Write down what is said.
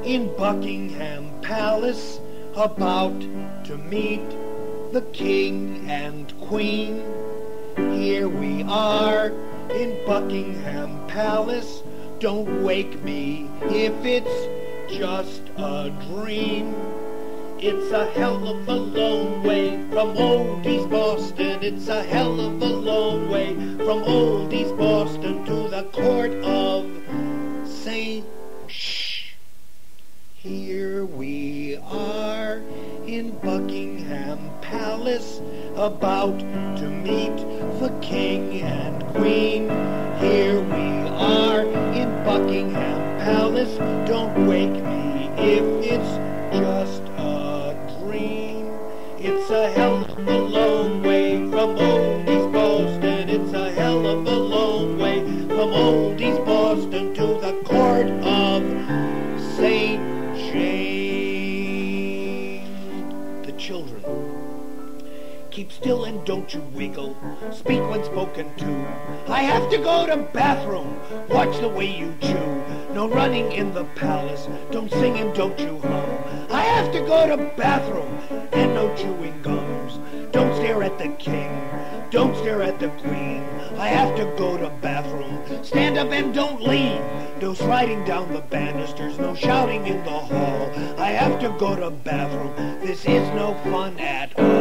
in Buckingham Palace, about to meet the King and Queen. Here we are in Buckingham Palace. Don't wake me if it's just a dream. It's a hell of a long way from old East Boston. It's a hell of a long way from old East Boston to the court of St. Shh. Here we are in Buckingham Palace, about to meet the King and Queen. Here we are in Buckingham Palace. Don't wake me if it's just a dream. It's a hell of a long way from old East Boston. It's a hell of a long way from old East Boston to the court of St. James. The children. Keep still and don't you wiggle. Speak when spoken to. I have to go to bathroom. Watch the way you chew. No running in the palace. Don't sing and don't you hum. I have to go to bathroom. And no chewing gums. Don't stare at the king. Don't stare at the queen. I have to go to bathroom. Stand up and don't lean. No sliding down the banisters. No shouting in the hall. I have to go to bathroom. This is no fun at all.